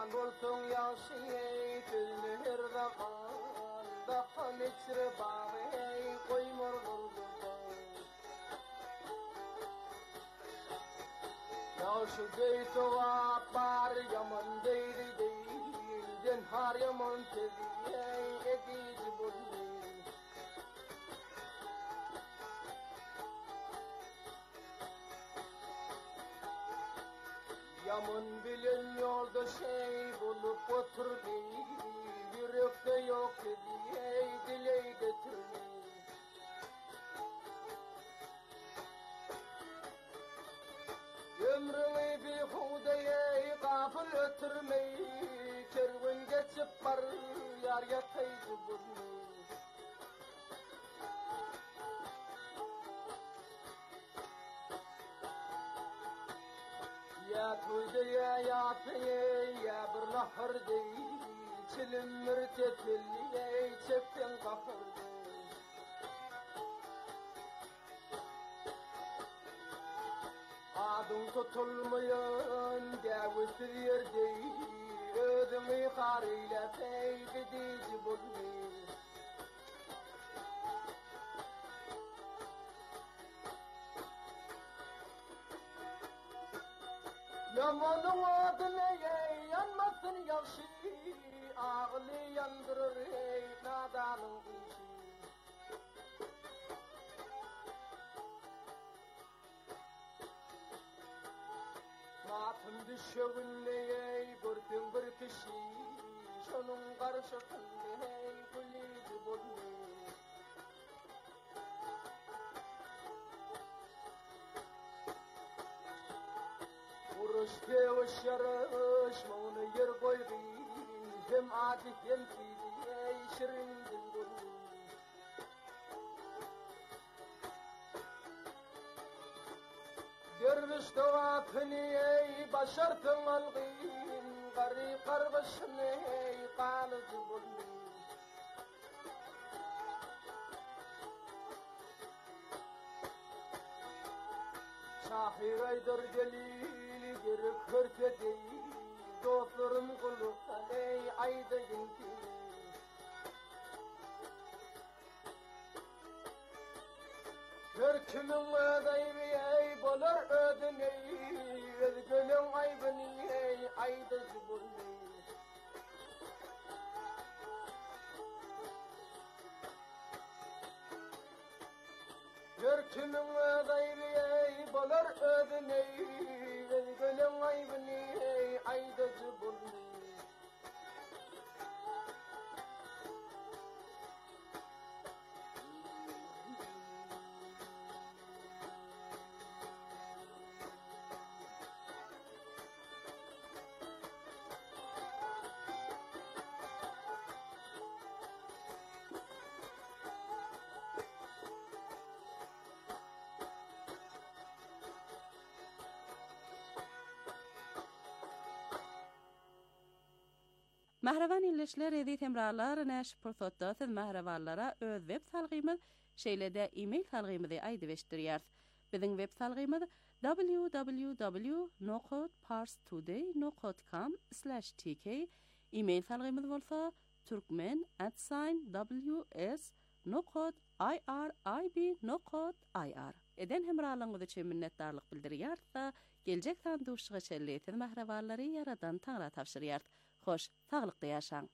Kurban olsun yaşayı tülünü her zaman daha neçre bağı koymur durdu. Ya şu beytuğa bar yaman deyri deyden har yaman teziye edici buldu. Yaman bilen yolda bulup oturdu, yürekte yok diye dile getirdi. Ömrümü bir hudeye gafil ötürmeyi, kervan geçip var yar yataydı bunu. Ya tuydu ya yapıyı ya bir nahır değil, çilim mürtetiliye çektin kahırdı. Adın tutulmayan gavusir yerde, ödümü karıyla feydedici buldu. Yamanın adına yanmasın yaşı, ağlı yandırır nadanın işi. Matın düşeğinle gördün bir kişi, şunun karşısında gülücü buldu. Vuruş devuş yarış, onu yer koydu, hem adi hem fidiye şirin buldu. Derviş tavafını başartın algın, gari kargışını kalıcı buldu. Şahir aydır gelili gerek hırkedi, dostlarım kuluktan ayda ginti. Her kimin ödeybi bolar ödüney, özgülün aybını ayda zibulli. Her kimin ödeybi bolar ödüney, özgülün aybını ayda zibulli. Mahravan illeşler edit emrarlar näş pursatda siz mahravanlara öz web salgymyz şeýlede e-mail salgymyzy aýdybeşdirýär. Biziň web salgymyz www.parstoday.com/tk. E-mail salgymyz bolsa turkmen@ws.irib.ir. Eden hemrarlygyňyz üçin minnetdarlyk bildirýär. Geljek sanduşyga çelleýän mahrawanlary yaradan taňra tapşyrýar. Hoş, sağlıklı yaşaň.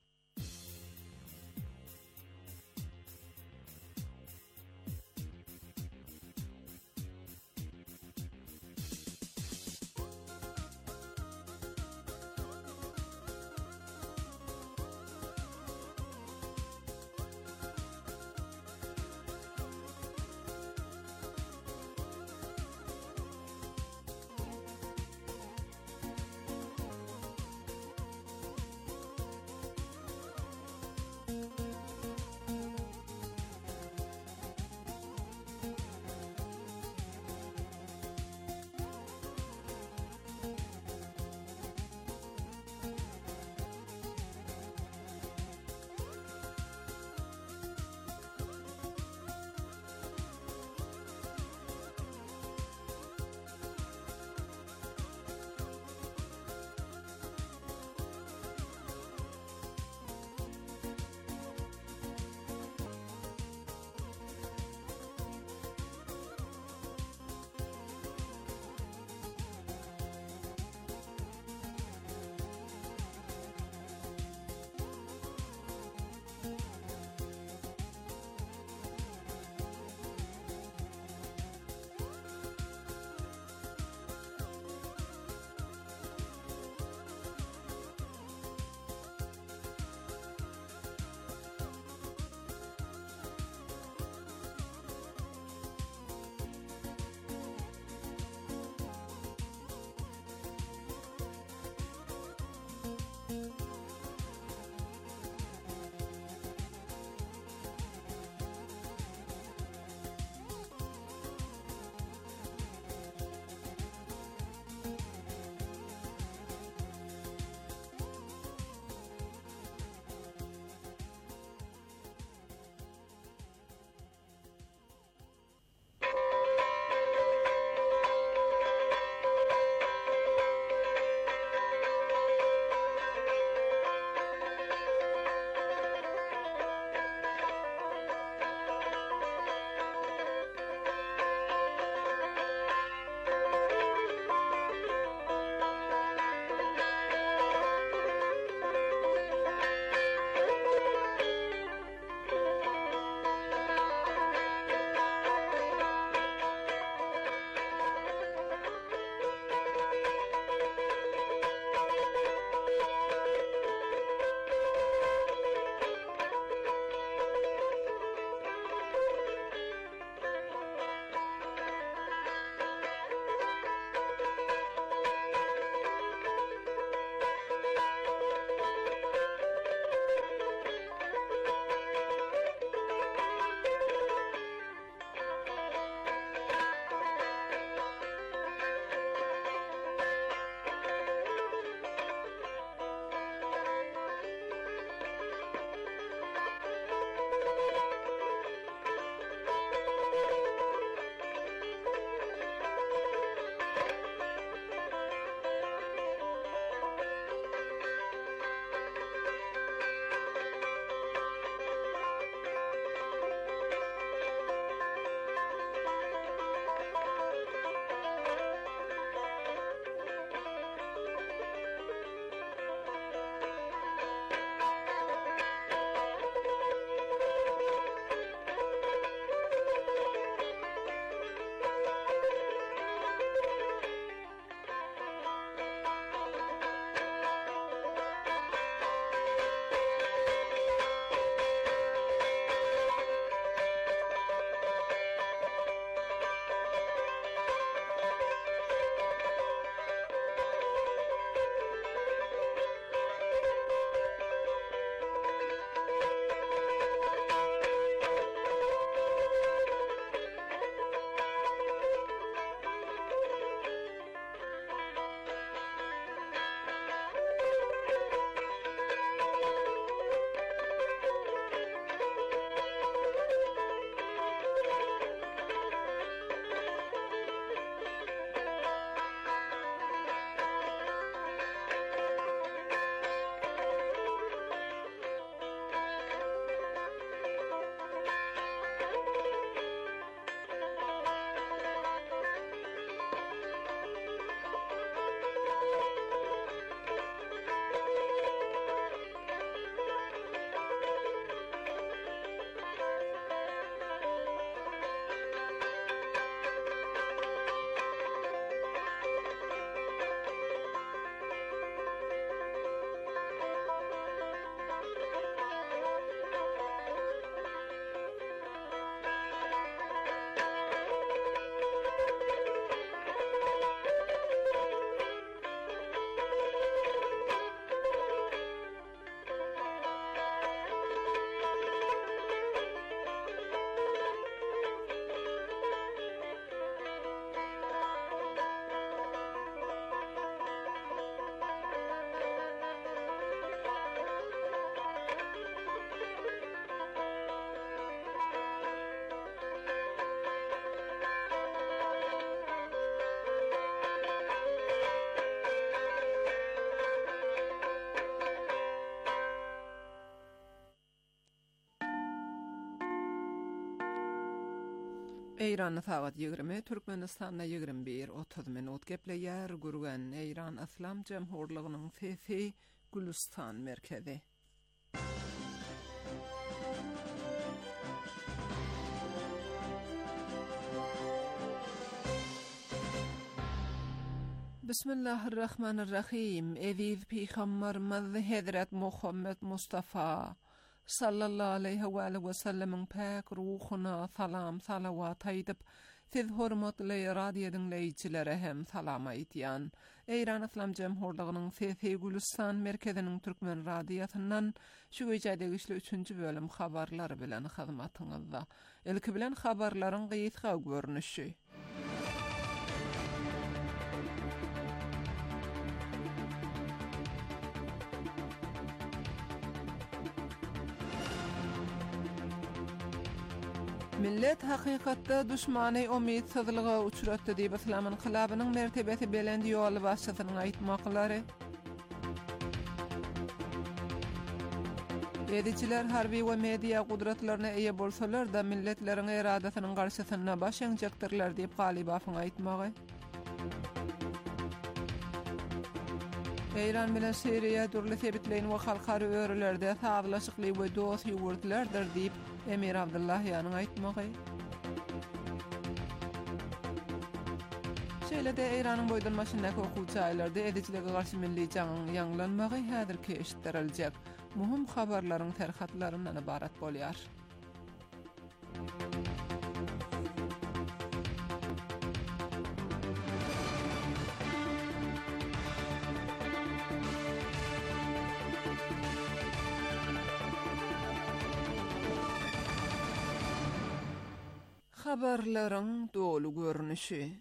Eyran saat 20, Türkmenistan'da 21:30 minut gepleýär gurgan Eyran Islam Jamhurlygynyň Fefi Gülistan merkezi. Bismillahirrahmanirrahim. Eziz Peygamberimiz Hazret Muhammed Mustafa sallallahu aleyhi ve sellem'in pak ruhuna salam salavat aýdyp, siz hormatly radio dinleýijilere hem salam aýdýan. Eyran Islam Jamhurlygynyň Fefi Gülistan merkeziniň türkmen radiosundan şu gecädegi 3-nji bölüm habarlary bilen hyzmatyňyzda. Ilki bilen habarlaryň gysga görnüşi. Millet hakykatda düşmany umydsizlige uçuratdy diýip Islam inqilabynyň mertebesi belend ýoly başçysynyň aýtmaklary. Edijiler harby we media gudratlaryna eýe bolsalar da milletleriň iradasynyň garşysyna baş eňjekdirler diýip Galibasyň aýtmagy. Eyran bilen Siriýa durly sebitleýin we halkary örelerde saglaşykly we dost ýurtlardyr diýip Emir Abdullahyanyň aýtmagy. Şeýle-de Eýranyň boýdan maşyndaky okuwçy aýlarda edijilere garşy milli jaňyň ýanglanmagy häzirki eşitdirilýek. Muhim habarlaryň terhatlaryndan ibarat bolýar. Habarlaryň dolu görnüşi.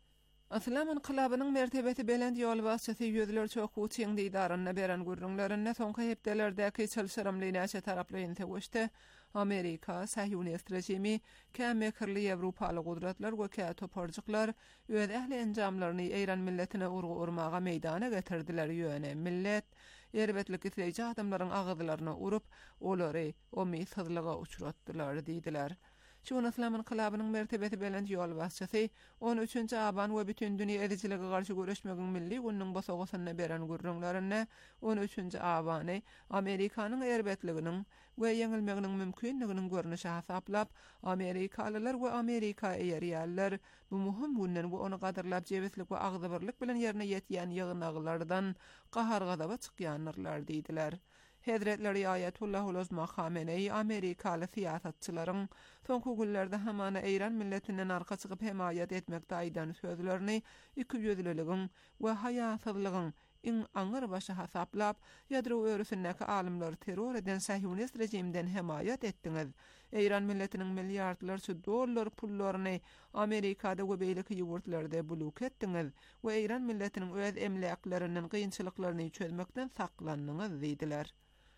Islam inqilabynyň mertebesi belend ýol başçysy ýözler çok uçyň diýdaryna beren gurrunlaryna soňky hepdelerdäki çylşyramly näçe taraply ýetişdi. Amerika, Sahyonist rejimi, kämekirli Ýewropaly gudratlar we kä toparjyklar öz ähli enjamlaryny Eýran milletine urmaga meýdana getirdiler ýöne. Millet erbetlik isleýji adamlaryň agyzlaryna urup, olary umydsizlige uçuratdylar diýdiler. Şuň Islam inqilabynyň mertebesi belend ýol başçysy 13-nji aban we bütün dünýä edijilige garşy göreşmegiň milli günüň basagysyna beren gurrunlaryna 13-nji abany Amerikanyň erbetliginiň we ýeňilmeginiň mümkinliginiň görnüşi hasaplap, Amerikalylar we Amerika eýerýärler bu muhim günden we onu gadyrlap jebeslik we agzybyrlyk bilen ýerine ýetýän ýygynaglardan gahar gadaba çykýanlar diýdiler. Hedretleri Ayetullah Uluzma Khamenei Amerikalı siýasatçylaryň soňky günlerde hamana Eýran milletinden arka çykyp hemayat etmekde aýdan sözlerini ikiyüzlüligiň we haýatsızlygyň iň aňyr başy hasaplap ýadro örüsindäki alymlary terror eden Sahyonist rejimden hemayat etdiňiz. Eýran milletiniň milliardlarça dollar pullaryny Amerikada we beýleki ýurtlarda blok etdiňiz we Eýran milletiniň öz emleklarynyň gynçylyklaryny çözmekden saklandyňyz diýdiler.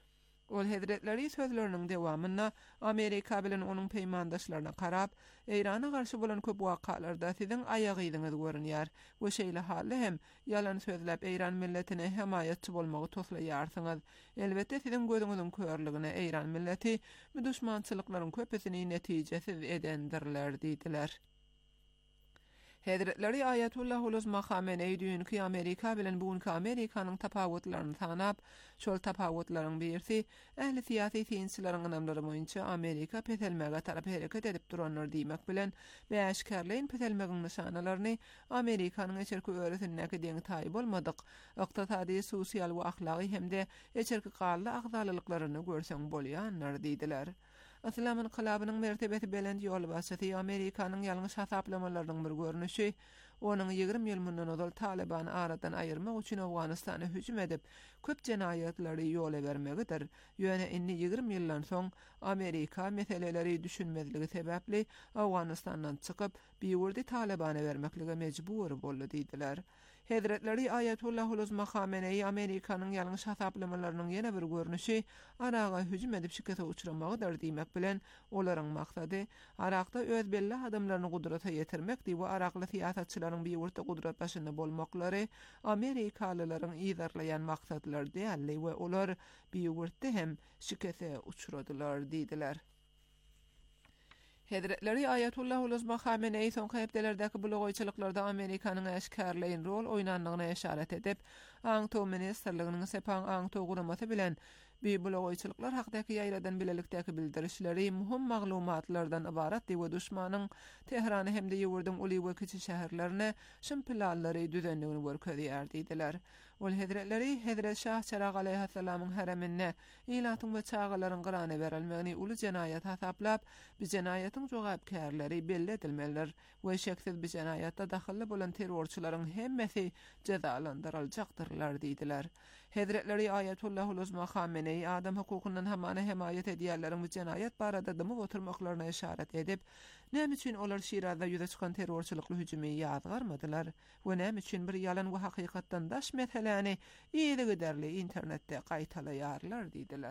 Ol hedretleri sözlerinin devamında Amerika bilen onun peýmandaşlaryna karap, Eýrana garşy bolan köp wakalarda siziň aýagyňyz görünýär we şeýle hally hem ýalan sözläp Eýran milletine hemayatçy bolmagy toslaýarsyňyz. Elbetde siziň gözüňiziň körligine Eýran milleti düşmançylyklaryň köpesini netijesiz edendirler diýdiler. Hedretleri Ayetullah Uluzma Khamenei düňki Amerika bilen bugünkü Amerikanyň tapawutlaryny tanap, şol tapawutlaryň birisi ähli siýasy synçylaryň ynamlary boýunça Amerika petelmege tarap hereket edip duranlar diýmek bilen beýaşkarlyň petelmegiň nişanalaryny Amerikanyň eçerki öwresindäki deňi taýy bolmadyk, ykdysady, sosial we ahlaky hemde eçerki gally agdalyklaryny görseň bolýanlar diýdiler. Islam inqilabynyň mertebesi belend ýol başçysy Amerikanyň ýalňyş hasaplamalarının bir görnüşi, onun 20 ýyl mundan odal Talibany aradan aýyrmak üçin Awganystana hüjüm edip, köp jenaýatlary ýola bermegidir. Ýöne inni 20 ýyldan soň Amerika meseleleri düşünmezligi sebäpli Awganystandan çykyp, biýurdy Talibana bermeklige mejbur boldy diýdiler. Hedretleri Ayetullah Uluzma Khamenei Amerikanyň ýalňyş hasaplamalarının ýene bir görnüşi Araga hüjüm edip şikete uçuramagydyr diýmek bilen olaryň maksady Araqda öz belli adamlaryny gudrata ýetirmekdi we araqly siýasatçylaryň bir ýurtda gudrat başynda bolmaklary Amerikalylaryň ýerleýän maksadlar diýildi we olar bir ýurtda hem şikete uçuradylar diýdiler. Hedretleri Ayetullah Uluzma Khamenei son hepdelerdeki blogoyçylyklarda Amerikanyň eşkärleýin rol oýnandygyna işaret edip, Aňto ministerliginiň sepan Aňto guramasy bilen bir blogoyçylyklar hakdaky ýaýradan bilelikdäki bildirişleri muhim maglumatlardan ibarat diýip düşmanyň Tehrany hemde ýurdun uly we kiçi şäherlerine şym planlary düzenligini görkezýär diýdiler. Ol hedretleri Hedret Şah Çarag aleyhisselamyň heremine ilatyň we çağalaryň gyrany berilmegini uly jenaýat hasaplap, bu jenaýatyň jogapkärleri belli edilmelidir we şeksiz bu jenaýatda dahilli bolan terrorçylaryň hemmesi cezalandyrylacaktyrlar diýdiler. Hedretleri Ayetullah Uluzma Khamenei adam hukukyndan hamana hemayet edýärleriň bu jenaýat barada dymy oturmaklaryna işaret edip, näme üçin olar Şirazda ýüze çykan terrorçylykly hüjumy ýazgarmadylar we näme üçin bir ýalan we hakykatdan daş meseleni ýyly giderli internetde gaýtalaýarlar diýdiler.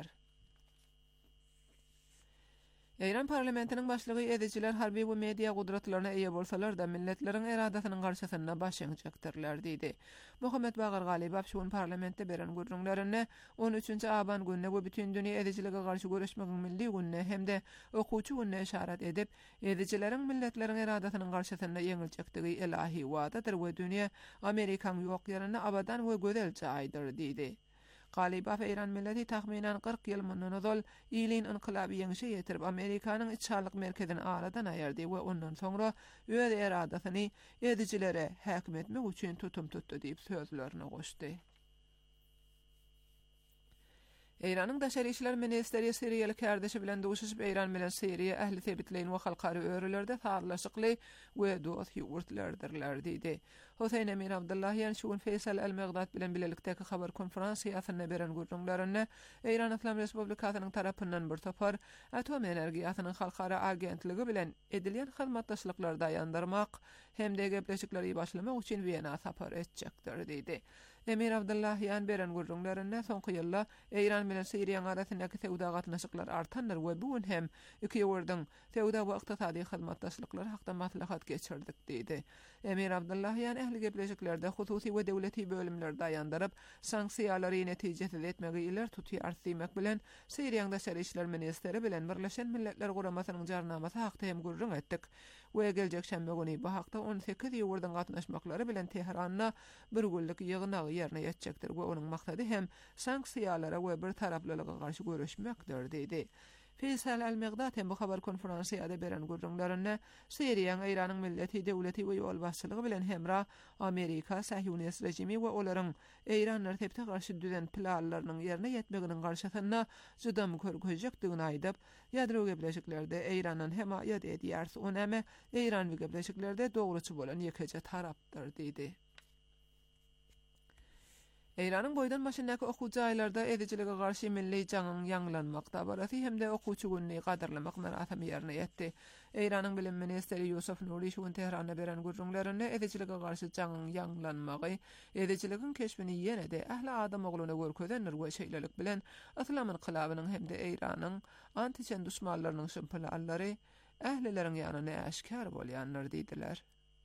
Eýran parlamentiniň başlygy edijiler harby we media gudratlaryna eýe bolsalar da milletleriň eradasynyň garşysyna baş eňjekdirler diýdi. Muhammed Bagar Galibaw şuň parlamentde beren gurrunlaryny 13-nji aban gününe we bütün dünýä edijiligi garşy görüşmegiň milli gününe hemde okuwçy gününe işaret edip, edijileriň milletleriň eradasynyň garşysyna eňiljektigi ilahi wadadyr we dünýä Amerikaň ýok ýerine abadan we gözel jaýdyr diýdi. Galibaw Eýran milleti tahminan 40 ýyl mundan ozal ýylyn inqilaby ýeňişe ýetirip Amerikanyň iççilik merkezini aradan aýardy we ondan soňra öz eradasyny edijilere häkim etmek üçin tutum tutdy diýip sözlerini goşdy. Eýranyň daşary işler ministeri Siriýaly kardeşi bilen duşuşyp Eýran bilen Siriýa ähli sebitleýin we halkary örülerde saglaşykly we dost ýurtlardylar diýdi. Hüseyin Emir Abdullahiýan şuň Feysal el-Megdad bilen bilelikdäki habar konferensiýasyna beren gurrunlaryny Eýran Islam Respublikasynyň tarapyndan bir topar atom energiýasynyň halkara agentligi bilen edilýän hyzmatdaşlyklarda ýandyrmak hemde gepleşikleri başlamak üçin Wienaga sapar etjekdir diýdi. Emir Abdullahiýan beren gurrunlaryny soňky ýylda Eýran bilen Siriýanyň arasyndaky sewda gatnaşyklar artandyr we bu hem iki ýurdyň sewda we ykdysady hyzmatdaşlyklary hakda maslahat geçirdik diýdi. Emir Abdullahiýan ähli gepleşiklerde hususy we döwleti bölümlerde aýandyryp, sanksiýalary netijesiz etmegi iler tutýar diýmek bilen Siriýanyň daşary işler ministeri bilen Birleşen Milletler Guramasynyň jarnamasy hakda hem gurrun etdik. We geljek şembe güni bu hakda 18 ýurdyň gatnaşmaklary bilen Tehranyna bir günlük ýygynagy ýerine ýetjekdir we onuň maksady hem sanksiýalara we bir taraplylyga garşy görüşmekdir diýdi. Feysal el-Megdad hem bu habar konferensiýada beren gurrunlaryny Siriýanyň Eýranyň milleti, döwleti we ýol başçylygy bilen hemra Amerika, Sahyonist rejimi we olaryň Eýran tertipde garşy düzen planlarynyň ýerine ýetmeginiň garşysyna judam görkezjekdigini aýdyp, ýadro gepleşiklerde Eýranyň hemayet edýär, onamy Eýran we gepleşiklerde dogruçy bolan ýekeje tarapdyr diýdi. Eýranyň boýdan maşyndaky okuwçy aýlarda edijiligi garşy milli jaňyň ýanglanmakda barasy hemde okuwçy günni gadarlamak maratam ýerine ýetdi. Eýranyň bilim ministeri Ýusuf Nuri şuň Tehranda beren gurrunlaryny edijiligi garşy jaňyň ýanglanmagy, edijiligin keşbini ýene-de ähli adam ogluny görkezenler we şeýlelik bilen Islam inqilabynyň hemde Eýranyň antiçen düşmanlarynyň şympylary ählileriň ýanyna äşkar bolýanlar diýdiler.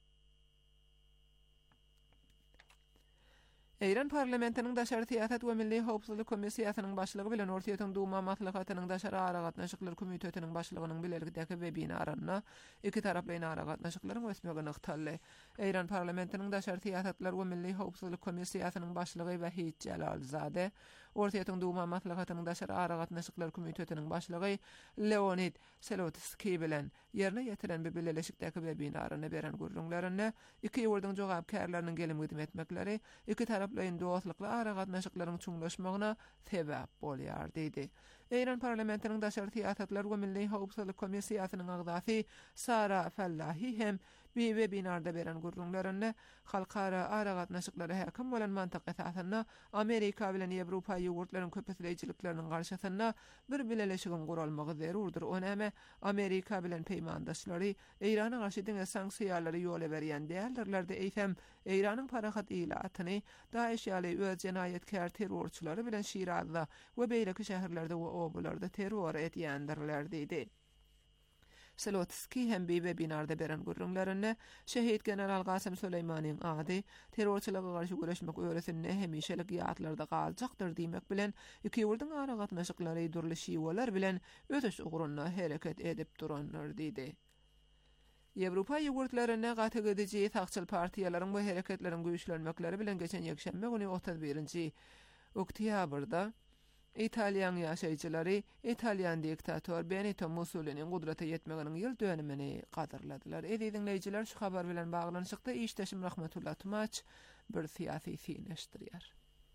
Eýran parlamentiniň daşary siýasat we milli howpsuzlyk komissiýasynyň başlygy bilen Ortaýa Duma maslahatynyň daşary ara gatnaşyklar komitetining başlygynyň bileligdäki webinaryna iki taraply ara gatnaşyklaryň ösmegini yktaldy. Eýran parlamentiniň daşary siýasatlar we milli howpsuzlyk komissiýasynyň başlygy Wahid Jalalzade, Ortaýa Duma maslahatynyň daşary ara gatnaşyklar komitetining başlygy Leonid Selotsky bilen ýerine ýetiren bir bileşikdäki webinaryny beren gurrunlaryny iki ýurdyň jogapkärleriniň gelim gidip etmekleri iki taraplyň dostlykly ara gatnaşyklaryň çuňlaşmagyna sebäp bolýar diýdi. Eýran parlamentiniň daşary siýasatlar we milli howpsuzlyk komissiýasynyň agzasy Sara Fallahi hem bir webinarda beren gurrunlaryny halkara ara gatnaşyklary häkim bolan mantyk esasyna Amerika bilen Ýewropa ýurtlarynyň köpesleýijilikleriniň garşysyna bir bileşigin guralmagy zerurdur. Onamy Amerika bilen peýmandaşlary Eýrana garşy diňe sanksiýalary ýola berýän däýerlerde eýsem Eýranyň parahat ilatyny Daesh ýaly öz jenaýetkär terrorçylary bilen Şirazda we beýleki şäherlerde we obularda terror etýändirler diýdi. Slotski hem bir binarda beren gurrunlarına şehit General Qasem Süleymanyň ady terrorçylyga garşy güreşmek öwresinde hemişelik ýatlarda galjakdyr diýmek bilen iki ýurduň ara gatnaşyklary durly şiwalar bilen ötüş ugrunna hereket edip duranlar diýdi. Ýewropa ýurtlaryna gatnaşyjy saqçyl partiýalaryň bu hereketleriň güýçlenmekleri bilen geçen ýekşembe güni 31-nji oktýabrda İtalyan ýaşaýjylary İtalyan diktator Benito Mussoliniň gudrata ýetmeginiň ýyl dönümini gadarladylar. Dinleýijiler şu habar bilen baglanyşykda işdeşim Rahmetullah Tumaç bir siýasy fineşdirýär.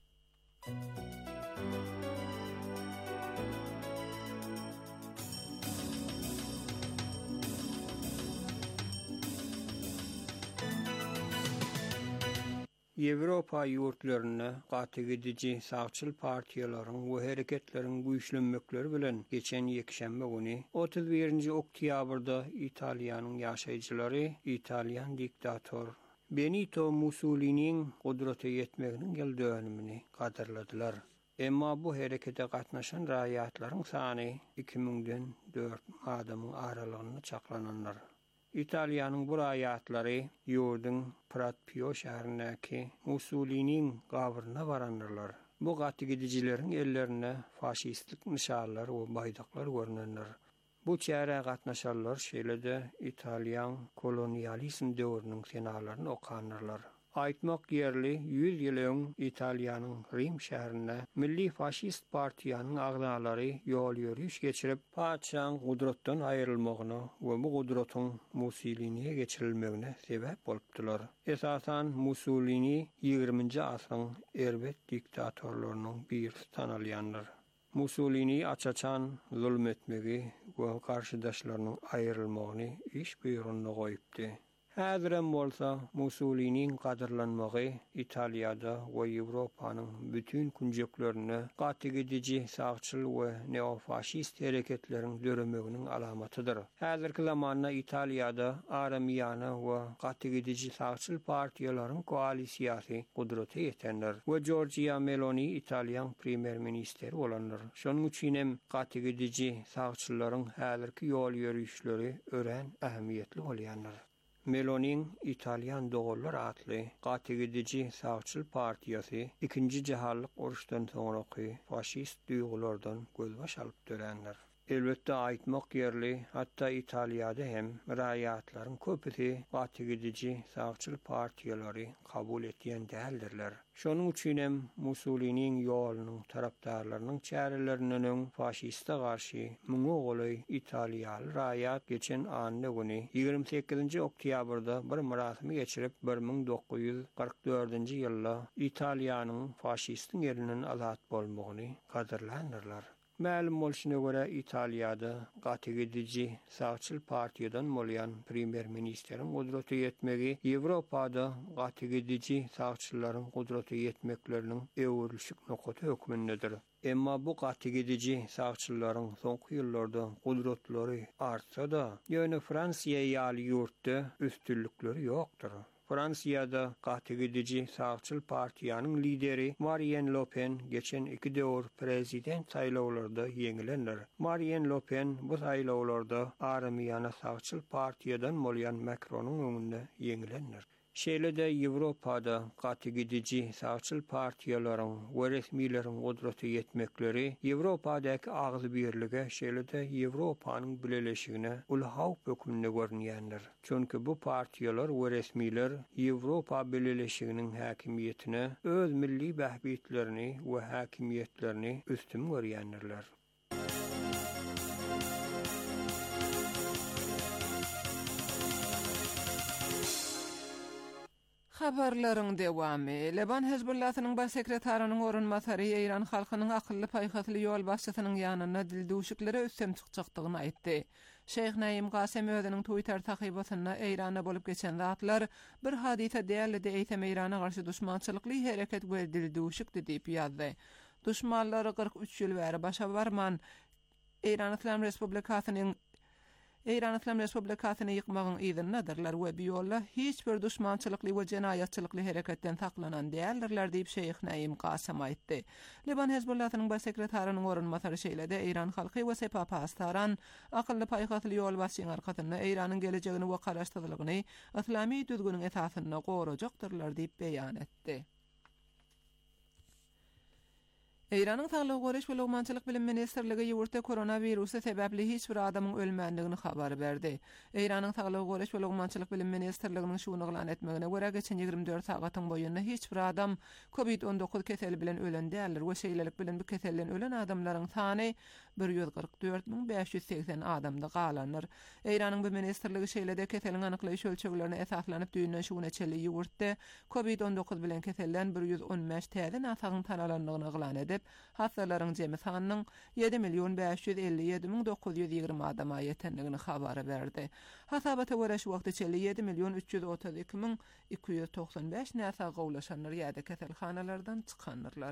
Ýewropa ýurtlaryna gatygydyjy sağçyl partiýalaryň we hereketleriň güýçlenmekleri bilen geçen ýekşembe güni 31-nji oktýabrda Italiýanyň ýaşaýjylary İtalyan diktator Benito Mussoliniň gudrata ýetmeginiň ýyl dönümini gadarladylar. Emma bu herekete gatnaşan raýatlaryň sany 2000-den 4 adamyň aralygyny çaklananlar. İtaliyanyň bu raýatlary ýurdun Pratpio şäherindäki Mussoliniň gabryna baranlar. Bu gatygydyjyleriň ellerine faşistlik nişanlary we baýdaklar görnenler. Bu çäre gatnaşanlar şeýlede İtalyan kolonializm döwrüniň senalaryny okanlarlar. Aýtmak ýerli 100 ýylyň Italiýanyň Rim şäherine milli faşist partiýanyň aglary ýol ýürüş geçirip paçaň gudratdan aýrylmagyna we bu gudratyň Mussolini'ye geçirilmegine sebäp bolupdylar. Esasan Mussolini 20-nji asyryň erbet diktatorlarynyň birisi tanalýandyr. Mussolini açaçan zulm etmegi we karşıdaşlarynyň aýrylmagyny iş buyrugyna goýupdy. Häzirem bolsa Mussoliniň gadarlanmagy Italiýada we Ýewropanyň bütün kunjeklerini gatygydyjy sağçyl we neofaşist hereketleriň döremeginiň alamatydyr. Häzirki zamanda Italiýada aramiýany we gatygydyjy sağçyl partiýalaryň koalisiýasy gudrata ýetenler we Giorgia Meloni Italiýan premier ministeri bolanlar. Şonuň üçin hem gatygydyjy sağçyllaryň häzirki ýol ýürüşleri ören ähmiýetli bolýanlar. Meloniň İtalyan Dogollar adly gatygydyjy sağçyl partiýasy 2-nji jahanlyk uruşdan soňraky faşist duýgulardan gözbaş alyp dörenler. Elbetde aýtmak ýerli, hatda Italiýada hem raýatlaryň köpüsi gatygydyjy sağçyl partiýalary kabul etýän däldirler. Şonuň üçin hem Mussoliniň ýolunyň tarapdarlarynyň çärelerinden faşiste garşy muňa goly Italiýaly raýat geçen any güni 28-nji oktýabrda bir murasimy geçirip 1944-nji ýylda Italiýanyň faşistin elinden azat bolmagyny gadarlanyrlar. Ma'lum bolşuna göre Italiýada gatygydyjy sağçyl partiýadan bolýan premier ministeriň gudraty ýetmegi Ýewropada gatygydyjy sağçyllaryň gudraty ýetmekleriniň öwrülşik nokaty hökmündedir. Emma bu gatygydyjy sağçyllaryň soňky ýyllarda gudratlary artsa-da, ýöne Fransiýa ýaly ýurtda üstünlikleri ýokdur. Fransiýada gatygydyjy sağçyl partiýanyň lideri Marine Le Pen geçen 2 döwür prezident saýlawlarynda ýeňilenler. Marine Le Pen bu saýlawlarda aramiýany sağçyl partiýadan bolýan Macronyň öňünde ýeňilenler. Şeýlede Ýewropada gatygydyjy sağçyl partiýalaryň we resmiýlerin gudraty ýetmekleri Ýewropadaky agzy birlige şeýlede Ýewropanyň bileleşigine ulhawp hökmünde görnýändir. Çünki bu partiýalar we resmiýler Ýewropa bileleşiginiň häkimiýetine öz milli bähbitlerini we häkimiýetlerini üstün görýändirler. Habarlaryň dewamy. Leban Hezbollahynyň baş sekretarinyň orunmasary Iran halkynyň akylly paýhatly ýol başçysynyň ýanyna dilduşyklary üstem çykjakdygyny aýtdy. Şeyh Naim Qasem özüniň Twitter tahybatynda Iranda bolup geçen zatlar bir hadise däldi eýtem Irana garşy düşmançylykly hereket dilduşykdy diýip ýazdy. Düşmanlary 43 ýyl bäri başa barman Iran Islam Respublikasynyň Eýran Islam Respublikasyny ýykmagyň ýygyndadyrlar we bu ýolda hiç bir düşmançylykly we jenaýatçylykly hereketden saklanan däldirler diýip Şeyh Naim Qasem aýtdy. Liban Hezbollahynyň baş sekretarinyň orunmasary şeýlede Eýran halky we sepapastaran akylly paýgatly ýol başyň arkasyna Eýranyň gelejegini we garaşdyrlygyny islamy düzgünüň esasyna gorajakdyrlar diýip beýan etdi. Eýranyň Saglyk Goraş we Logmançylyk bilim ministrligi ýurtda koronawirusa sebäpli hiç bir adamyň ölmändigini habar berdi. Eýranyň Saglyk Goraş we Logmançylyk bilim ministrliginiň şunu glan etmegine görä geçen 24 sagatyň boýunda hiç bir adam COVID-19 keseli bilen ölen däldir we şeýlelik bilen bu keselden ölen adamlaryň sany 144.580 adamda galanır. Eýranyň bu ministrligi şeýlede keseliň anyklaýyş ölçeglerini esaslanyp düýünden şuna çeli ýurtda COVID-19 bilen keselden 115 täze nasagyň tanalandygyny glan edip, hastaların jemi sanynyň 7.557.920 adama ýetendigini habar berdi. Hasabata görä şu wagtda 7.332.295 näsa gowlaşanlar ýa-da keselhanalardan çykanlar.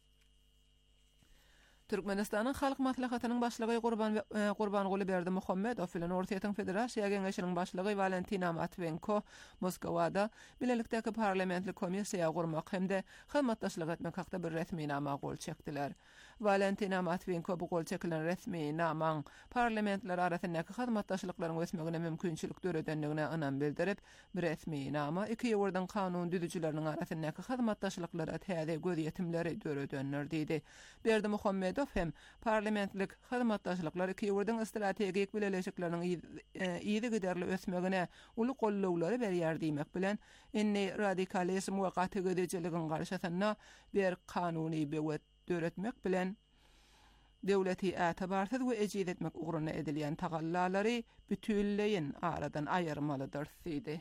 Türkmenistanyň halk maslahatynyň başlygy Gurbanguly Berdi Muhammedow bilen Ortaýa Federasiýa Geňeşiniň başlygy Valentina Matvenko Moskwada bilelikdäki parlamentli komissiýa gurmak hemde hyzmatdaşlyk etmek hakda bir resmi nama gol çekdiler. Valentina Matvenko bu gol çekilen resmi namaň parlamentler arasyndaky hyzmatdaşlyklaryň ösmegine mümkinçilik döredenligine ynam bildirip, bir resmi nama iki ýurduň kanun düzüjüleriniň arasyndaky hyzmatdaşlyklara täze göz ýetimleri döredenler diýdi. Berdi Muhammed hem parlamentlik hyzmatdaşlyklar iki ýurduň strategik bileşikleriniň ýygy giderli ösmegine uly gollawlary berýär diýmek bilen inni radikalizm we gatygydyjylygyň garşysyna bir kanuny bewet döretmek bilen döwleti ätabarsyz we ejid etmek ugruna edilýän tagallalary bütünleýin aradan aýyrmalydyr diýdi.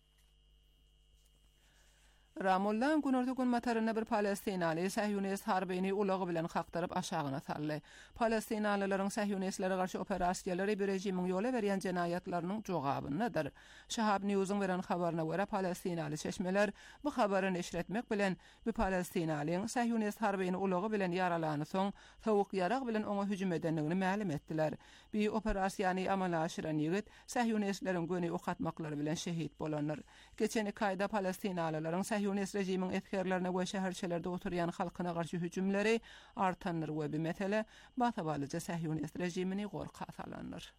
Ramullan günorta mataryna bir Palestinaly Sahyonist harbyny ulagy bilen haktaryp aşagyna saldy. Palestinalylaryň Sahyonistlerge garşy operasiýalary bir rejimiň ýola berýän jenaýatlarynyň jogabyndadyr. Şahab Newsyň beren habaryna görä Palestinaly seçmeler bu habary neşretmek bilen bu Palestinalyň Sahyonist harbyny ulagy bilen yaralany soň sowuk ýarag bilen oňa hüjüm edenligini ma'lum etdiler. Bu operasiýany amala aşyran ýigit Sahyonistlerin göni okatmaklary bilen şehit bolanlar. Geçen aýda Palestinalylaryň Sahyonist rejimiň etkerlerine we şäherçelerde oturýan halkyna garşy hüjümleri artandyr we bu mesele batabalyca Sahyonist rejimini gorka salandyr.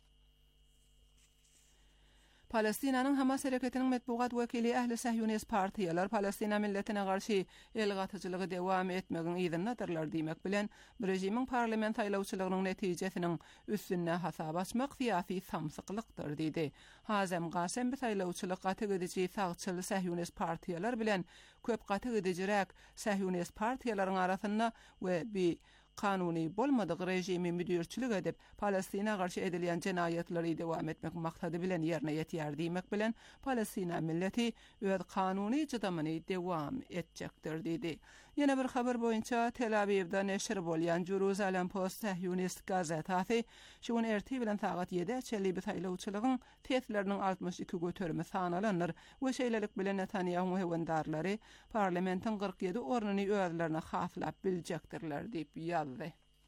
Palestinanyň Hamas hereketiniň metbuat wekili ähli Sahyonist partiýalar Palestina milletine garşy elgatyjylygy dewam etmegiň ýygyndadyrlar diýmek bilen rejimiň parlament saýlawçylygynyň netijesiniň üstünde hasap açmak siýasy samsyklyktır diýdi. Hazem Qasem bu saýlawçylyk gatygydyjy sagçyly Sahyonist partiýalar bilen köp gatygydyjyrak Sahyonist partiýalaryň arasynda we bi kanuny bolmadyk rejimi müdürçilik edip Palestina garşy edilýän jenaýatlary dewam etmek maksady bilen ýerine ýetýär diýmek bilen Palestina milleti öz kanuny jydamyny dewam etjekdir diýdi. Ýene bir habar boýunça Tel Avivda neşir bolýan Jerusalem Post Sahyonist gazetasy şuň erti bilen saat 7:50 saýlawçylygyň tesleriniň 62 göterme sanalanır we şeýlelik bilen Netanyahu hewendarlary parlamentin 47 ornuny özlerine haslap biljekdirler diýip ýazdy.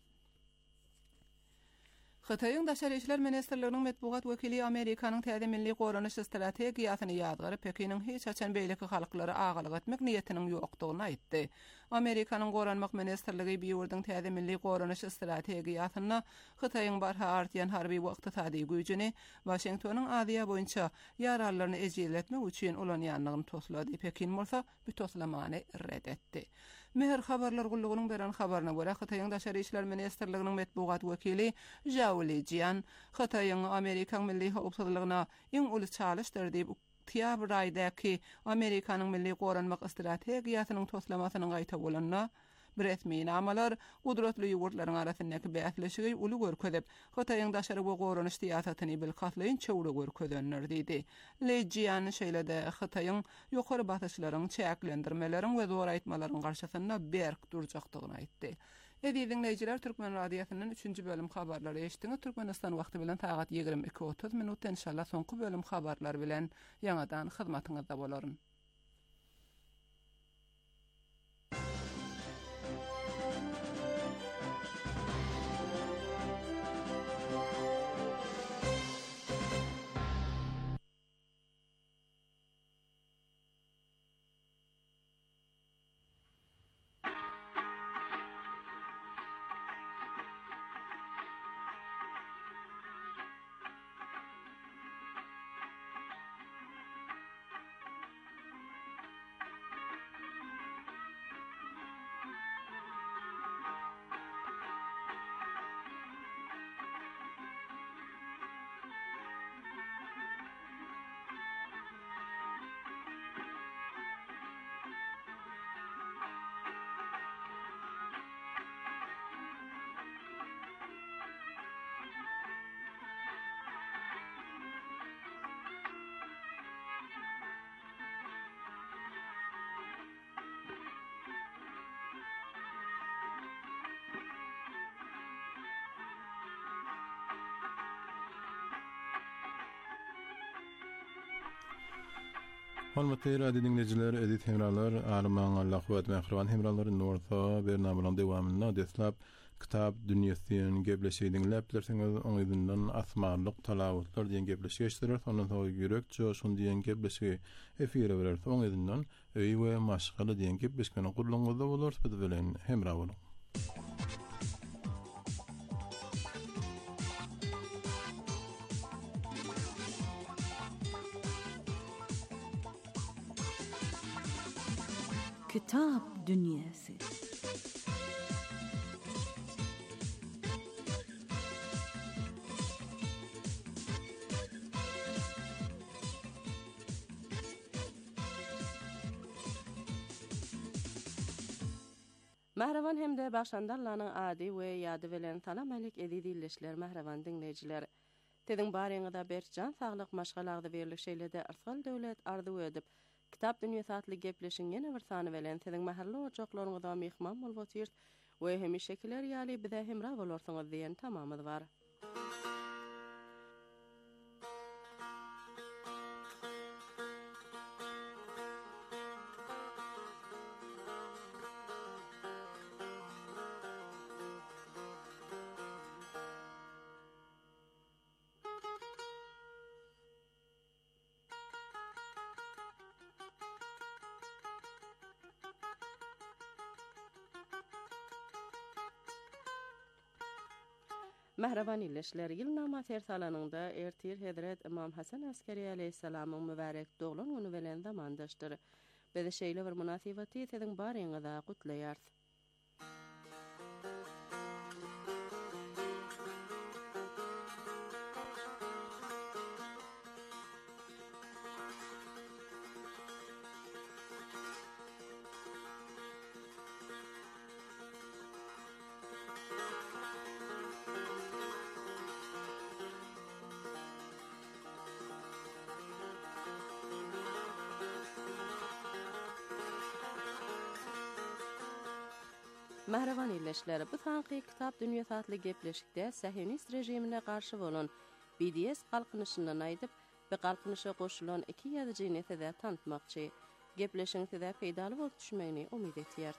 Xitoyň Daşary işler ministrliginiň metbuat wekili Amerikanyň täze milli goranyş strategiýasyny ýadgyryp Pekiniň hiç açan beýleki halklary agalyk etmek niýetiniň ýokdugyny aýtdy. Amerikanyň goranmak ministrligi bu ýurduň täze milli goranyş strategiýasyna Xitoyň barha artýan harby we ykdysady güýjüni Washingtonyň Aziýa boýunça ýararlaryny ejil etmek üçin ulanýanlygyny toslady. Pekin bolsa bu toslamany reddetdi. Mehr habarlar gullugynyň beren habaryna görä Xitoyň Daşary işler ministrliginiň metbuat wekili Zhao Lijian Xitoyň Amerikan milli howpsuzlygyna iň uly çalyşdyr diýip oktyabr aýdaky Amerikanyň milli goranmak strategiýasynyň toslamasynyň gaýta bolanyna bir resmi namalar gudratly ýurtlaryň arasyndaky bäsleşigi uly görkezip Xitoyň Daşary we goranyş siýasatyny bilgatlaýyn çöwre görkezenler diýdi. Lijian şeýlede Xitoyň ýokary batyşlaryň çäklendirmeleriň we zor aýtmalaryň garşysynda berk durjakdygyny aýtdy. Ediň dinleýijiler, Türkmen radiosynyň 3-nji bölüm habarlary eşitdiňiz. Türkmenistan wagty bilen saat 22:30 minutda inşallah soňky bölüm habarlary bilen ýa-da hyzmatyňyzda bolaryn. Hormatly radio dinleyijiler, edit hemralar, arman Allah we mehriban hemralaryň orta bernamylaryň dowamyna deslap kitap dünýäsiň gebleşýän läplersiňiz oňyzyndan asmanlyk talawutlar diýen gebleşik geçdirer. Ondan soň ýürek joşun diýen gebleşigi efire berer. Oňyzyndan öý we maşgaly diýen gebleşikni gurulmagyda bolar bilen hemra bolar. Kitap dünyası. Mahravan hem de başandarlaryň ady we ýady bilen salam alik edilýär mahravan dinleýijiler. Tediň baryňyda berjan saglyk maşgalagda berilip şeýlede arsal döwlet arzu edip kitap dünýäsi atly gepleşiň ýene bir sany bilen tediň mahally ojaklaryňyzda mehman bolup otyr we hemişekiler ýaly bize hemra bolarsyňyz diýen tamamy bar. Mahravan illeşler ýylnama tersalanyňda ertir Hazret İmam Hasan Askeri aleyhissalamyň mübarek doglan güni bilen zamandaşdyr. Biz şeýle bir munasabaty tediň baryňyza gutlaýar. Mahravan illeşleri bu sanky kitap dünýäsi atly gepleşikde Sahinist rejimine garşy bolan BDS galkynyşyndan aýdyp, bu galkynyşa goşulan iki ýazyjyny ede tanıtmakçy. Gepleşiň ede peýdaly bolup düşmegini umyt etýär.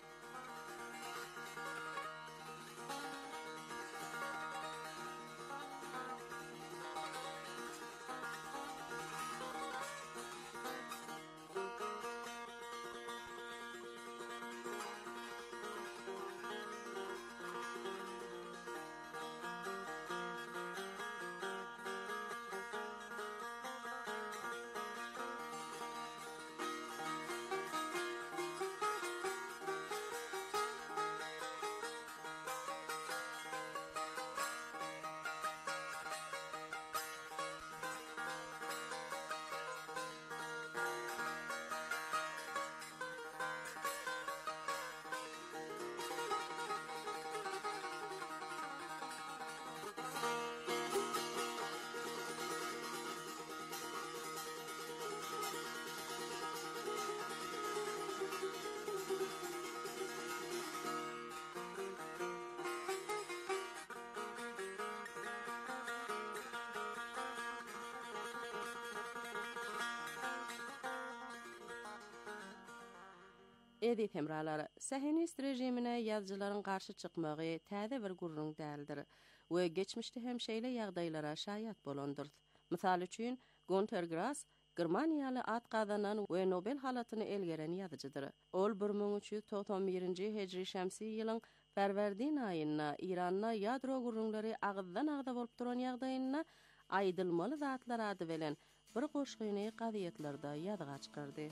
Edit hemralary, Sahinist rejimine ýazgylaryň garşy çykmagy täze bir gurrun däldir we geçmişde hem şeýle ýagdaýlara şaýat bolandyr. Mysal üçin, Günter Grass Germaniýaly at gazanan we Nobel halatyny elgeren ýazyjydyr. Ol 1391-nji hejri şämsi ýylyň Ferwerdin aýyna Iranda ýadro gurrunlary agzdan agda bolup duran ýagdaýyna aýdylmaly zatlar ady bilen bir goşgyny gazetlarda ýazyga çykyrdy.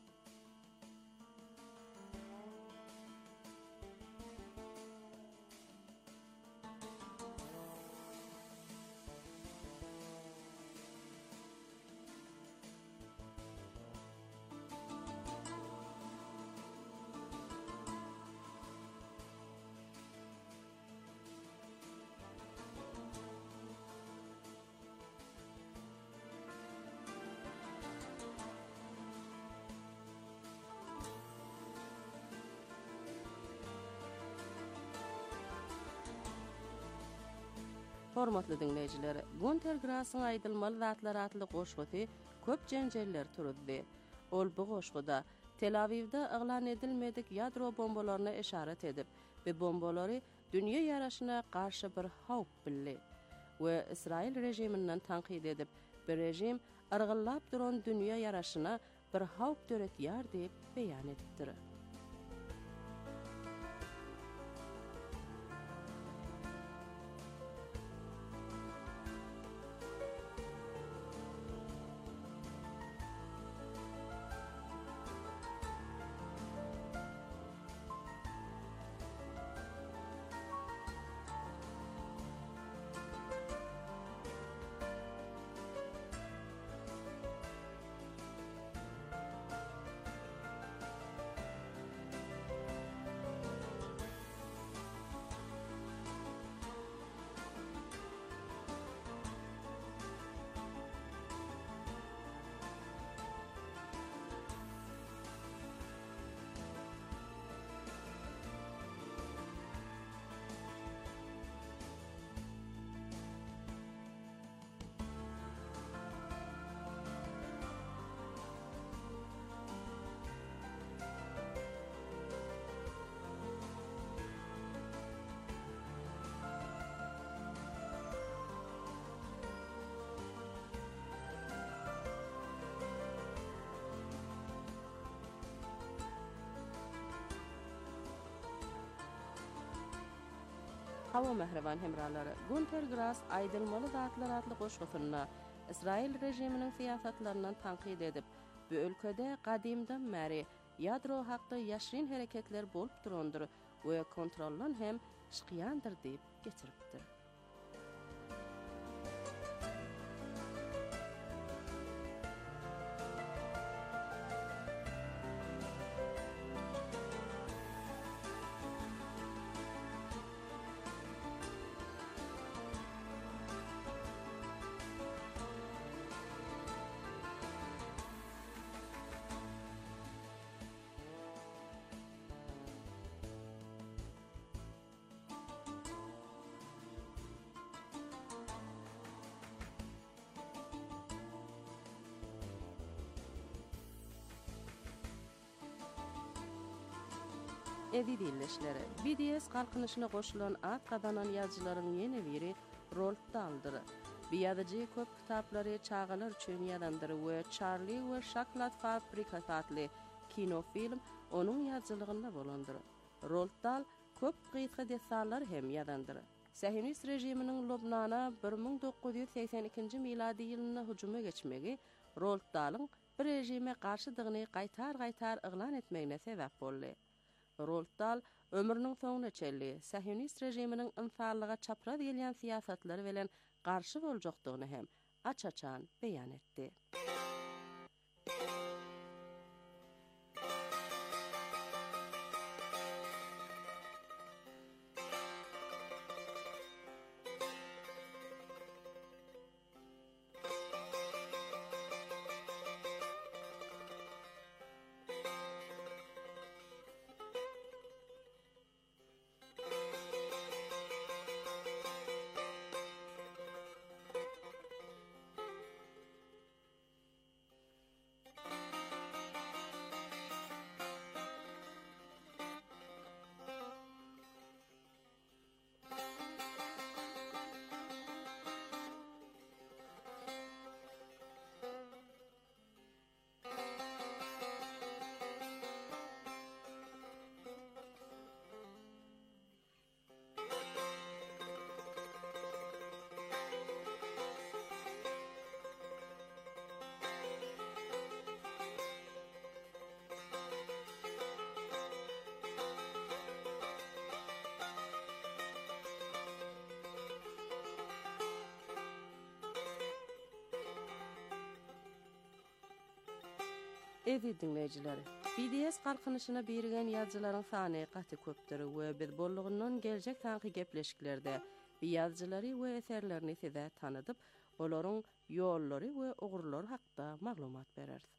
Hormatly dinleýijiler, Günter Grass'yň aýdylmaly zatlar atly goşguty köp jenjeller turdy. Ol bu goşguda Tel Aviv'de ıglan edilmedik yadro bombalaryna işaret edip ve bombalary dünýä ýaraşyna garşy bir hawp bildi we İsrail rejiminden tanqid edip bir rejim argyllap duran dünýä ýaraşyna bir hawp döretýär diýip beýan etdi. Hawa Mehriban hemralary Günter Grass aýdylmaly zatlar atly goşgusyna İsrail rejiminiň siýasatlarynyň tanqid edip, bu ülkede gadimdan bäri ýadro hakda ýaşryn hereketler bolup durandyr we kontrollan hem şykýandyr diýip geçiripdir. Edi dilleşleri, BDS kalkınışına koşulan at kadanan yazıcıların yeni biri Roald Dahl'dır. Biýadyjy köp kitapları çağalar üçin ýadandyr we Charlie we Şoklat Fabrikasy adly kinofilm onun ýazgylygynda bolandyr. Roald Dahl köp gysga detallar hem ýadandyr. Sahinist rejiminiň Lubnana 1982 miladi ýylyna hujuma geçmegi Roald Dahl'yň bir rejime garşydygyny gaýtar-gaýtar yglan etmegine sebäp boldy. Roald Dahl ömrüniň soňuna çelli Sahinist rejiminiň ynsallyga çapraz gelýän siýasatlary bilen garşy boljakdygyny hem açaçan beýan etdi. Edi dinleyijileri, BDS kalkınışına birigen ýazgylaryň sany gaty köpdir we biz bollugyndan geljek taňky gepleşiklerde bu ýazgylary we eserlerini size tanydyp, olaryň ýollary we ugurlary hakda maglumat bereriz.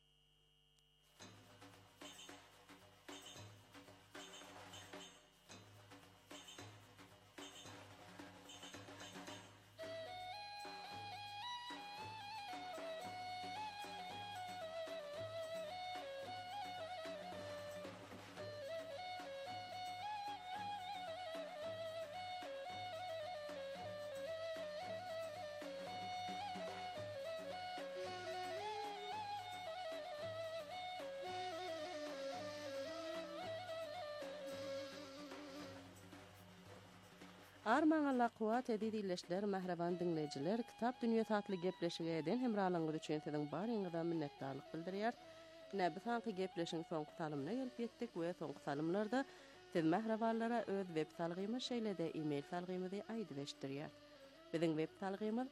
Armaňa kuwat edilişler mähreban dinleyijiler, Kitap Dünýä tatly gepleşige eden hemralyňyz üçin siziň baryňyzdan minnetdarlyk bildirýär. Näbi sanky gepleşiň soňky salymyna gelip ýetdik we soňky salymlarda siz mährebanlara öz web salgymy şeýlede e-mail salgymyzy aýdyşdyrýar. Biziň web salgymyz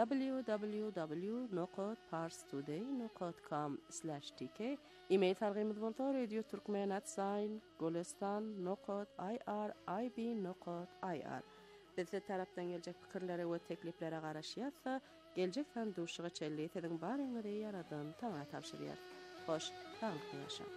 www.parstoday.com/tk. E-mail salgymyz bolsa radio-turkmenat@golestan.ir/ib.ir. Bizde tarapdan gelecek pikirlere we tekliplere garaşýarsa, geljek sanduşyga çelli siziň baryňyzy ýaradan taňa tapşyrýar. Hoş, sağlıkly ýaşa.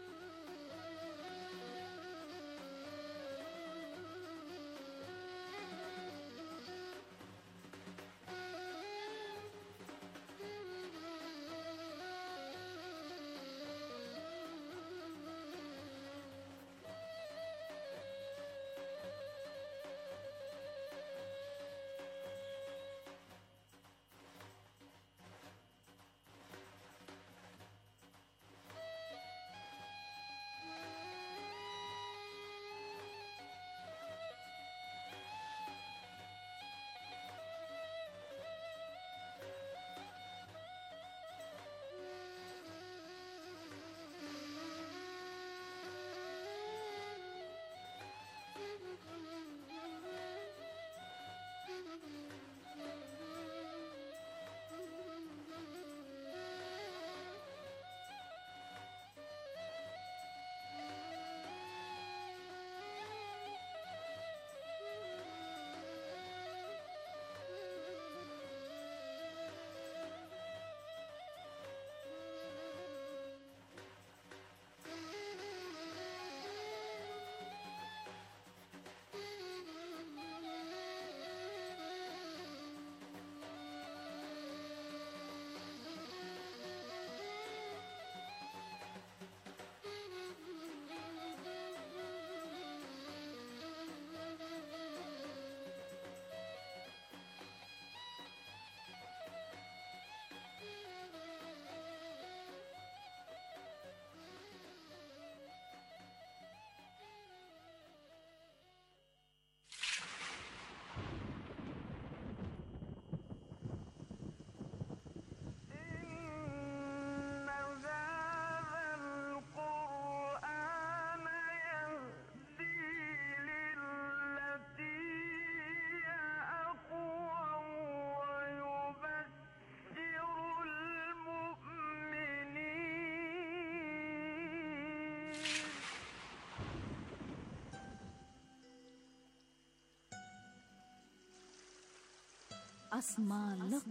Asmanlık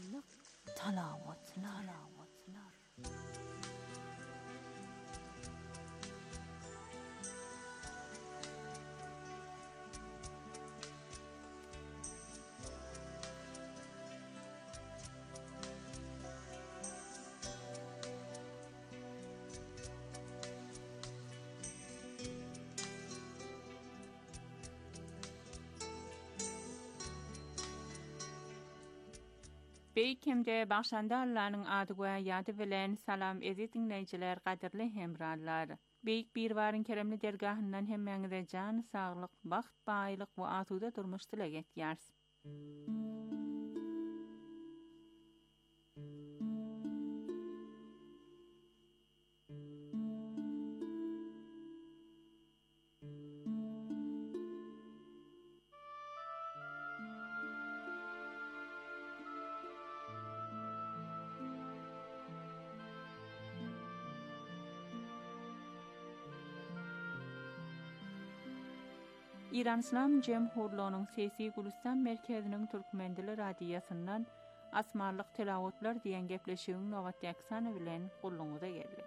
talavatlar. Beýkemde başlandarlaryň ady we ýady bilen salam eziz dinleýijiler, gaderli hemrallar. Beýik bir baryn keremli dergahyndan hemmeňize jan, saglyk, baxt, baýlyk we atuda durmuş dilek etýärs. İran İslam Cemhurluğunyň Sesi Gulistan merkeziniň Türkmen dili radiýasyndan asmanlyk tilawatlar diýen gepleşigiň nowat ýaksany bilen gulluňyza geldi.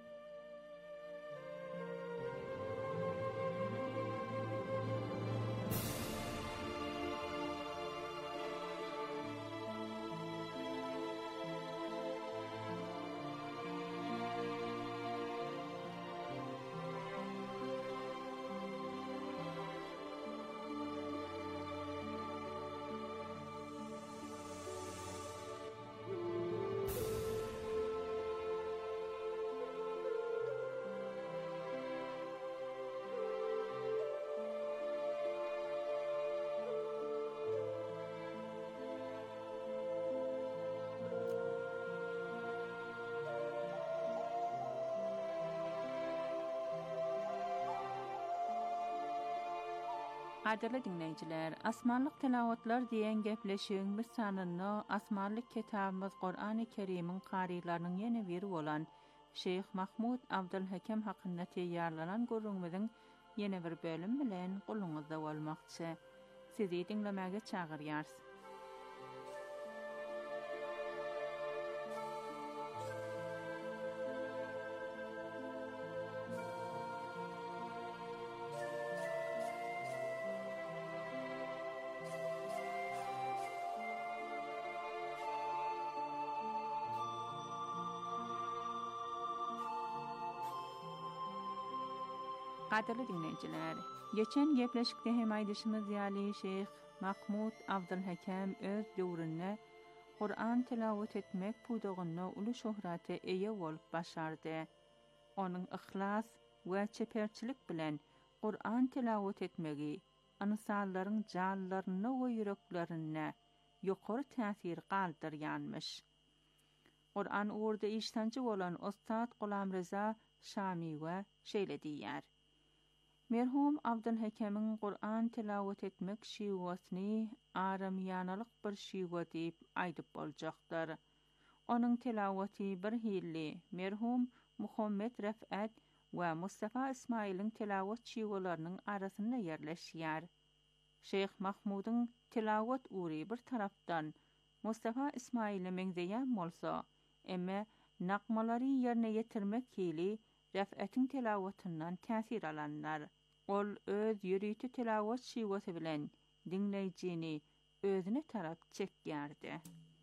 Qadirli dinleyiciler, asmanlık tilavatlar diyen gepleşiğimiz sanını asmanlık kitabımız Qur'an-ı Kerim'in qarilarının yeni biri olan Şeyh Mahmud Abdülhakem hakkında teyyarlanan gurrumuzun yeni bir bölüm bilen qulunuzda olmakçı. Sizi dinlemeye çağırıyarız. Qadirli dinleyiciler, geçen gepleşikde hem aydışımız yali Şeyh Mahmud Abdülhakem öz dövründe Kur'an tilavet etmek puduğunu ulu şöhrate eye olup başardı. Onun ihlas ve çeperçilik bilen Kur'an tilavet etmegi, anısalların canlarını ve yüreklerine yukarı tesir kaldıryanmış. Kur'an uğurda iştancı olan Ustad Gulam Reza Şami ve şeyle diyer. Merhum Abdülhakem'in Kur'an tilavet etmek şiwasını aramyanalık bir şiwa deyip aydıp olacaktır. Onun tilaveti bir hilli merhum Muhammed Ref'at ve Mustafa İsmail'in tilavet şiwalarının arasında yerleşiyor. Şeyh Mahmud'un tilavet uri bir taraftan Mustafa İsmail'e mengzeyen olsa, emme nakmaları yerine getirmek hili Ref'at'ın tilavetinden tesir alanlar. Ol öz yürüytü tilavet şiwası bilen dinleyicini özüne taraf çekýärdi.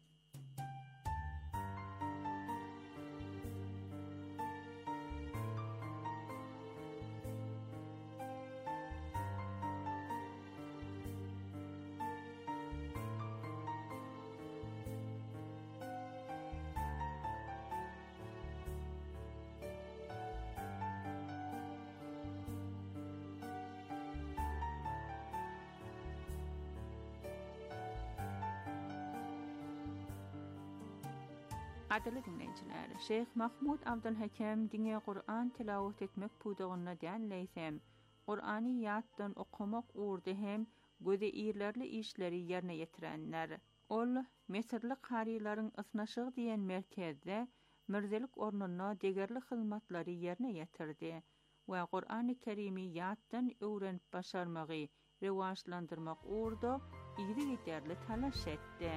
Qadirli dinleyiciler, Şeyh Mahmud Abdülhakem dine Kur'an tilavet etmek puduğuna denleysem, Kur'an'ı yattan okumak uğurda hem göze iyirlerli işleri yerine getirenler. Ol, Mesirli qariların ısnaşığı diyen merkezde mirzelik ornuna degerli hizmetleri yerine getirdi ve Kur'an-ı Kerim'i yattan öğrenip başarmağı, revaçlandırmak uğurda iri giderli talaş etti.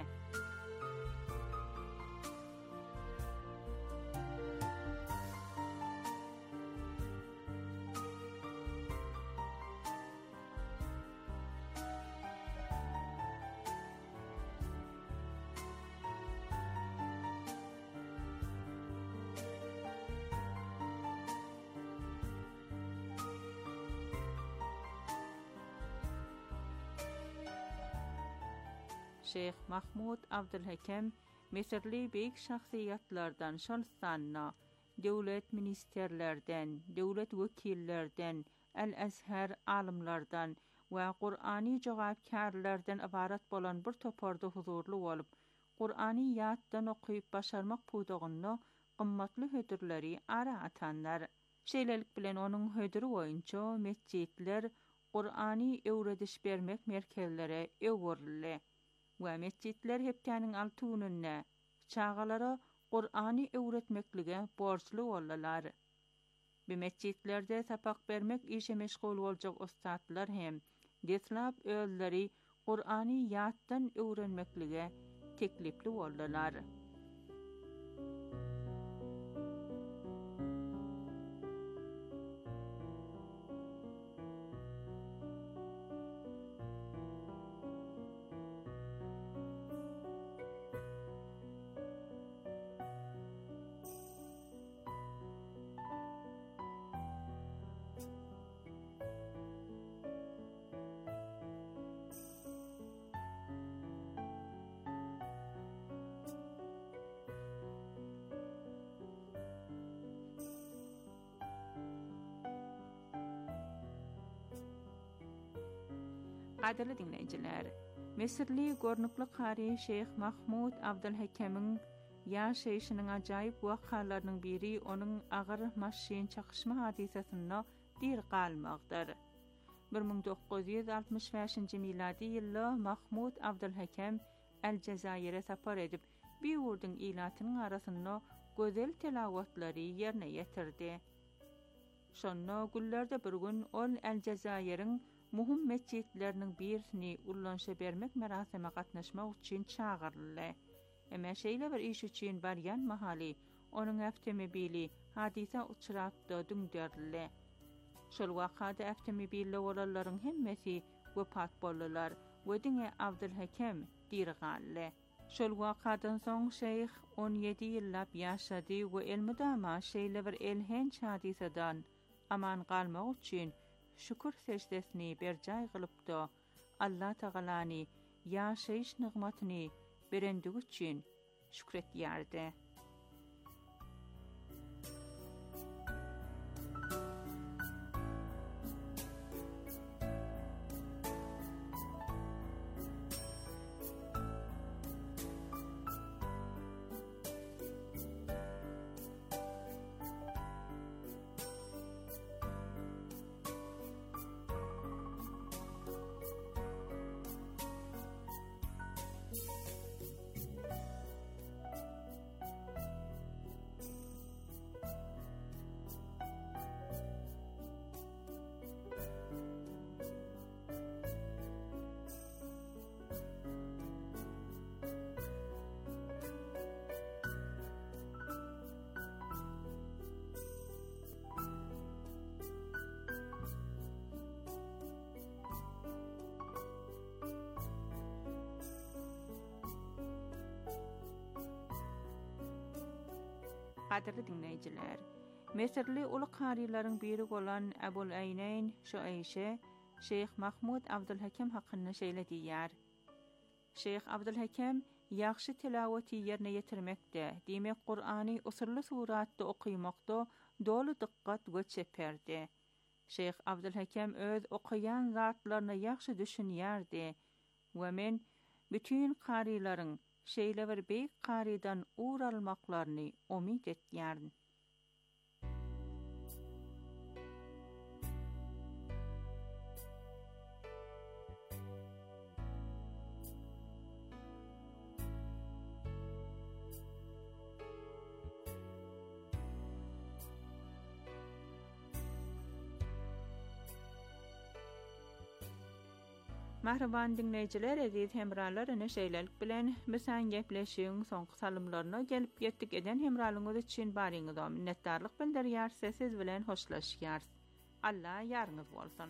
Şeyh Mahmud Abdülhakem Mesirli büyük şahsiyetlerden şolsanna, devlet ministerlerden, devlet vekillerden, el-Azhar alimlerden ve Kur'ani cevapkarlardan ibaret bolan bir toparda huzurlu olup, Kur'ani yattan okuyup başarmak puduğunu qımmatlı hödürleri ara atanlar. Şeylelik bilen onun hödürü boyunca mescitler Kur'ani öğretiş bermek merkezlere öwürli. Ve mescitler heptäniň altuğununna çağalara Kur'an'ı öğretmeklige borçlu olalar. Bu mescitlerde sapak bermek işe meşgul olacak ustadlar hem deslap özleri Kur'an'ı yattan öğrenmeklige teklifli olalar. Qadirli dinleyiciler, Mesirli gornuklu qari Şeyh Mahmud Abdülhakem'in yaşayışının acayip vakalarının biri onun ağır maşin çakışma hadisesine dir qalmaqdır. 1965 miladi ýylda Mahmud Abdülhakem Aljazair'e sapar edip, bir urdun ilatynyň arasynda gözel telawatlary ýerine ýetirdi. Şonda güllerde bir gün ol Aljazair'in muhim meçitleriniň birisini ullanşa bermek merasime gatnaşmak üçin çağıryldy. Emma şeýle bir iş üçin barýan mahaly onuň awtomobili hadisa uçurapda düňderildi. Şol wakada awtomobille bolalaryň hemmesi wepat boldylar we diňe Abdülhakem dirgaldy. Şol wakadan soň şeyh 17 ýyllap ýaşady we elmudama şeýle bir elhenç hadisadan aman galmak üçin şükür secdesini berjay kılıpda Allah Taalany ýaşaýyş nygmatyny berendigi üçin şükretýärdi. Qadirli dinleyijiler, Mesirli ulu qarilaryň biri bolan Abul Aynayn Şuayşe, Şeyh Mahmud Abdülhakem hakkında şeýle diýär. Şeyh Abdülhakem ýaxşy tilawaty ýerine ýetirmekde, diýmek Qur'any usurly suratda okuýmakda dolu dikkat we çeperdi. Şeyh Abdülhakem öz okuyan zatlaryna ýaxşy düşünýärdi we men bütün qarilaryň şeýle bir beýik qaridan uğur almaklaryny umid etýärdim. Mahraban dinleyijiler, aziz hemralar, ene şeýlelik bilen bilen gepleşiň soňky salymlaryna gelip ýetdik eden hemralyňyz üçin baryňyza minnetdarlyk bildirýär, siz bilen hoşlaşýar. Allah ýaryňyz bolsun.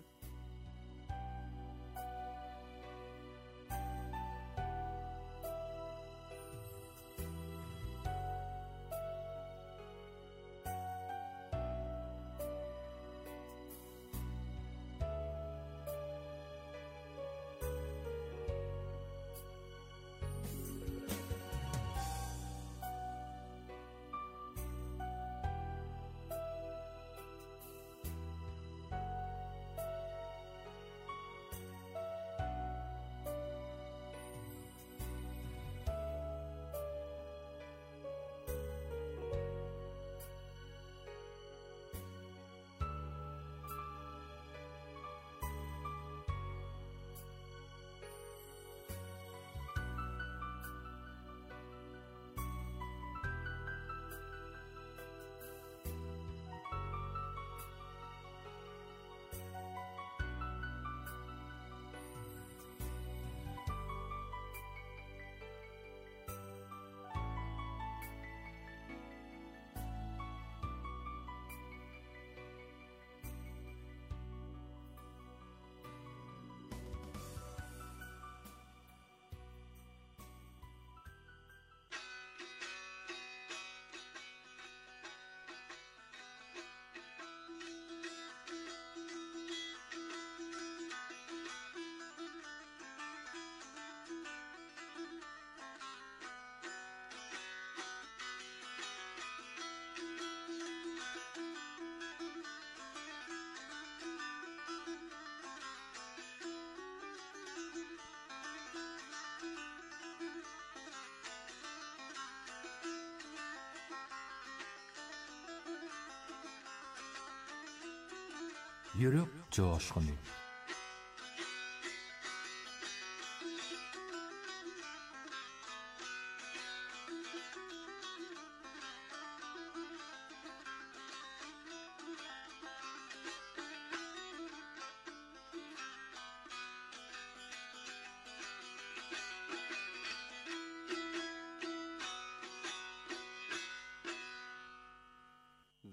Yürek coşkuny.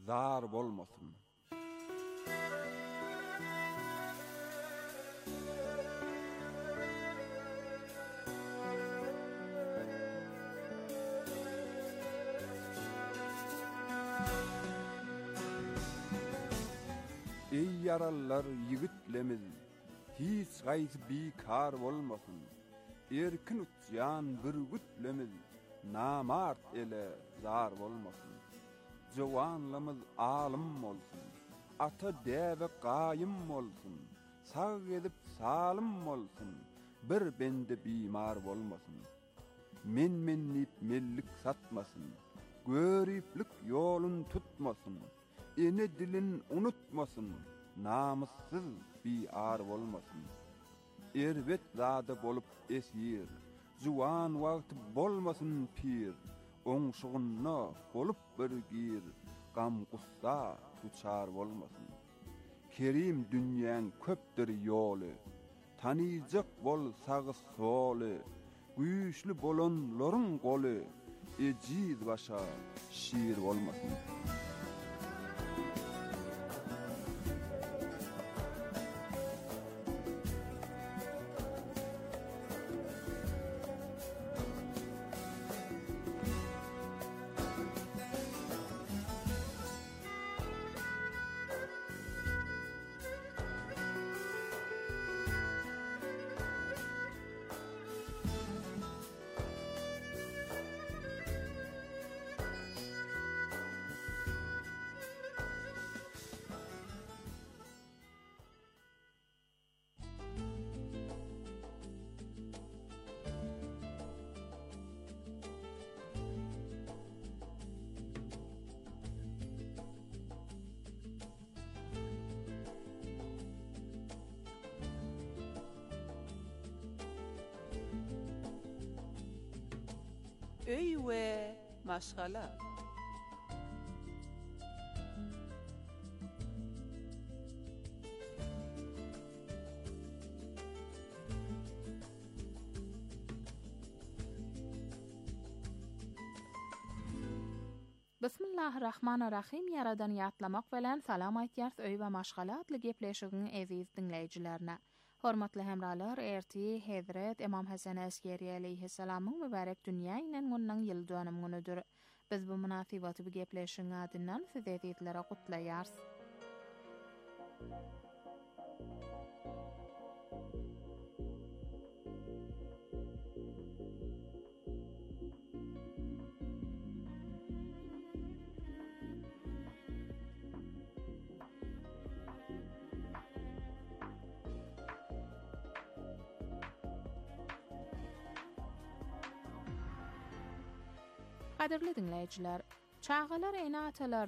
zar bolmasyn. Ey yarallar yigitlemiz, hiç gaýsy bikar bolmasyn. Erkin utjan bir gütlemiz, namart ele zar bolmasyn. Jowanlamyz alim bolsun, ata däbe gaýym bolsun, sag edip salim bolsun, bir bende bimar bolmasyn. Men-menlip mellik satmasyn, göriplik ýolun tutmasyn. Ene dilin unutmasın, namussuz biar bolmasın. Erbet zada bolup esir, juwan wagt bolmasın pir. Oňşugyna bolup bir gir, gam gussa tuçar bolmasın. Kerim dünýäň köpdir ýoly, tanyjak bol sagy soly. Güýçli bolanlaryň goly, ejiz başa şiir bolmasın. Öy we maşgala. Bismillahirrahmanirrahim. Yaradan ýatlamak bilen salam aýtýar öý we maşgala adly gepleşigiň eziz dinleýijilerine. Hormatly hemralar, erti Hazrat Imam Hasan Askeri aleyhissalamyň mübarek dünýä inen günüň ýyl dönüm günüdür. Biz bu münasibaty bu gepleşigiň adyndan siz edilere gutlaýars. Qadirli dinleyijiler, çağalar ene atalar